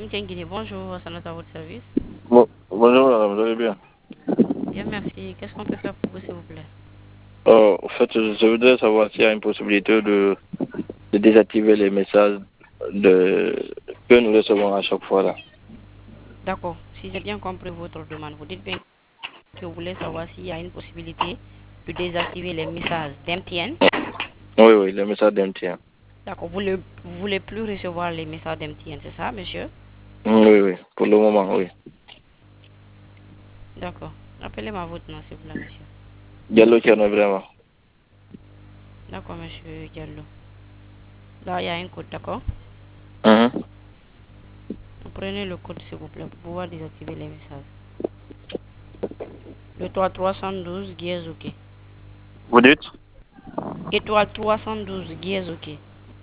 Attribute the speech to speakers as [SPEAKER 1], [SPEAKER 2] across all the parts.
[SPEAKER 1] MTN Guinée, bonjour, ça note à votre service.
[SPEAKER 2] Bonjour madame, vous allez bien?
[SPEAKER 1] Bien, merci. Qu'est-ce qu'on peut faire pour vous, s'il vous plaît?
[SPEAKER 2] En fait, je voudrais savoir s'il y a une possibilité de désactiver les messages que nous recevons à chaque fois là.
[SPEAKER 1] D'accord. Si j'ai bien compris votre demande, vous dites bien que vous voulez savoir s'il y a une possibilité de désactiver les messages d'MTN.
[SPEAKER 2] Oui, les messages d'MTN.
[SPEAKER 1] D'accord. Vous voulez plus recevoir les messages d'MTN, c'est ça, monsieur?
[SPEAKER 2] Oui, pour le moment, oui.
[SPEAKER 1] D'accord. Rappelez-moi votre nom, s'il vous plaît, monsieur.
[SPEAKER 2] Diallo Thierno, vraiment.
[SPEAKER 1] D'accord, monsieur Diallo. Là, il y a un code, d'accord?
[SPEAKER 2] Mhm.
[SPEAKER 1] Vous prenez le code, s'il vous plaît, pour pouvoir désactiver les messages. Étoile 312, guise OK.
[SPEAKER 2] Vous dites?
[SPEAKER 1] Étoile 312, guise OK.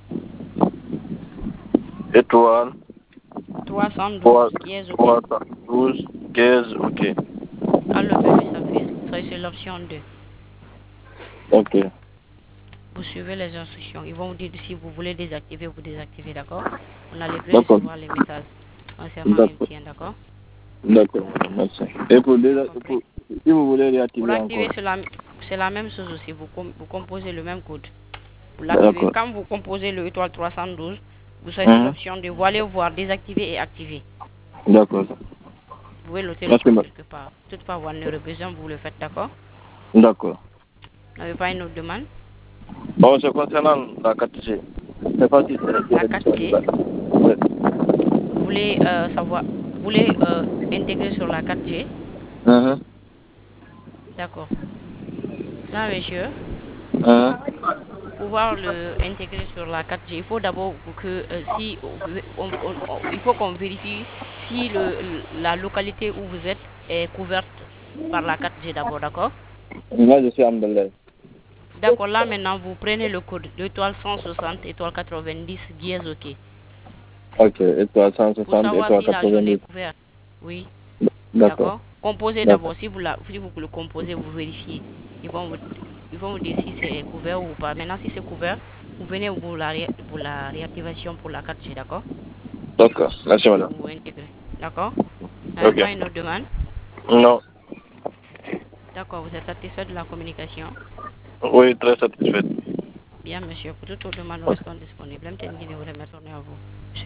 [SPEAKER 2] Étoile
[SPEAKER 1] 312,
[SPEAKER 2] 3,
[SPEAKER 1] guise OK.
[SPEAKER 2] 312, 15, ok.
[SPEAKER 1] Quand le menu s'affiche, soyez sur l'option 2.
[SPEAKER 2] Ok,
[SPEAKER 1] Vous suivez les instructions. Ils vont vous dire si vous voulez désactiver, vous désactivez, d'accord? Vous n'allez plus
[SPEAKER 2] d'accord.
[SPEAKER 1] recevoir les messages concernant
[SPEAKER 2] D'accord,
[SPEAKER 1] MTN, d'accord?
[SPEAKER 2] d'accord, merci. Et
[SPEAKER 1] Vous avez compris?
[SPEAKER 2] si vous voulez
[SPEAKER 1] Pour
[SPEAKER 2] réactiver encore.
[SPEAKER 1] l'activer, c'est la même chose aussi. Vous composez le même code. Pour l'activer,
[SPEAKER 2] D'accord.
[SPEAKER 1] quand vous composez le étoile 312, vous serez sur
[SPEAKER 2] Mhm.
[SPEAKER 1] l'option de vous allez voir désactiver et activer.
[SPEAKER 2] D'accord.
[SPEAKER 1] Vous pouvez noter le
[SPEAKER 2] Merci,
[SPEAKER 1] code quelque part. Toutefois, vous en aurez besoin, vous le faites, d'accord?
[SPEAKER 2] d'accord.
[SPEAKER 1] Vous n'avez pas une autre demande?
[SPEAKER 2] Bon, c'est concernant la 4G. Je sais pas si
[SPEAKER 1] La
[SPEAKER 2] c'est disponible.
[SPEAKER 1] 4G,
[SPEAKER 2] Ouais.
[SPEAKER 1] vous voulez intégrer sur la 4G?
[SPEAKER 2] Mhm.
[SPEAKER 1] D'accord. Là, monsieur,
[SPEAKER 2] Mhm.
[SPEAKER 1] pour pouvoir le intégrer sur la 4G, il faut d'abord que si il faut qu'on vérifie si la localité où vous êtes est couverte par la 4G d'abord, d'accord?
[SPEAKER 2] Moi, je suis en Belgique.
[SPEAKER 1] D'accord, là maintenant vous prenez le code étoile 160 étoile 90 dièse OK
[SPEAKER 2] Ok, étoile
[SPEAKER 1] pour
[SPEAKER 2] 160,
[SPEAKER 1] savoir
[SPEAKER 2] étoile
[SPEAKER 1] si la zone est
[SPEAKER 2] 90.
[SPEAKER 1] couverte. Oui,
[SPEAKER 2] D'accord,
[SPEAKER 1] d'accord. Composez
[SPEAKER 2] d'accord.
[SPEAKER 1] d'abord, si vous le composez, vous vérifiez. Ils vont vous dire si c'est couvert ou pas. Maintenant, si c'est couvert, vous venez pour la réactivation pour la 4G, d'accord?
[SPEAKER 2] D'accord, merci madame.
[SPEAKER 1] Vous intégrez, d'accord? Vous n'avez
[SPEAKER 2] Ok.
[SPEAKER 1] pas une autre demande?
[SPEAKER 2] Non,
[SPEAKER 1] D'accord, vous êtes satisfait de la communication?
[SPEAKER 2] oui, très satisfait.
[SPEAKER 1] Bien, monsieur. Pour toute autre demande, nous restons disponibles. MTN Guinée vous remercie à vous.